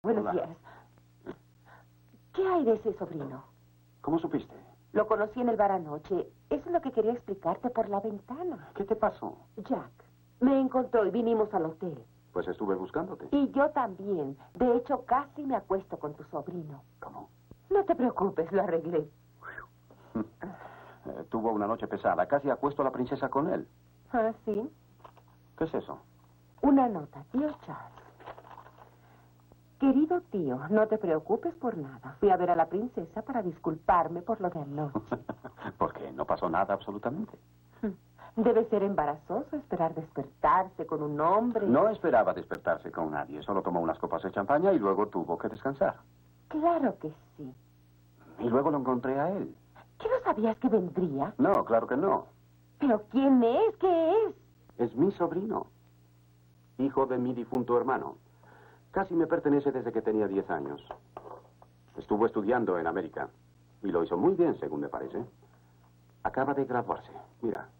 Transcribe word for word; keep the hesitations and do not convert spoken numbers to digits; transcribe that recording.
Buenos Hola. días. ¿Qué hay de ese sobrino? ¿Cómo supiste? Lo conocí en el bar anoche. Eso es lo que quería explicarte por la ventana. ¿Qué te pasó? Jack, me encontró y vinimos al hotel. Pues estuve buscándote. Y yo también. De hecho, casi me acuesto con tu sobrino. ¿Cómo? No te preocupes, lo arreglé. Eh, tuvo una noche pesada. Casi acuesto a la princesa con él. ¿Ah, sí? ¿Qué es eso? Una nota, tío Charles. Querido tío, no te preocupes por nada. Fui a ver a la princesa para disculparme por lo de anoche. ¿Por qué? No pasó nada absolutamente. Debe ser embarazoso esperar despertarse con un hombre. No esperaba despertarse con nadie. Solo tomó unas copas de champaña y luego tuvo que descansar. Claro que sí. Y luego lo encontré a él. ¿Qué no sabías que vendría? No, claro que no. ¿Pero quién es? ¿Qué es? Es mi sobrino. Hijo de mi difunto hermano. Casi me pertenece desde que tenía diez años. Estuvo estudiando en América. Y lo hizo muy bien, según me parece. Acaba de graduarse. Mira.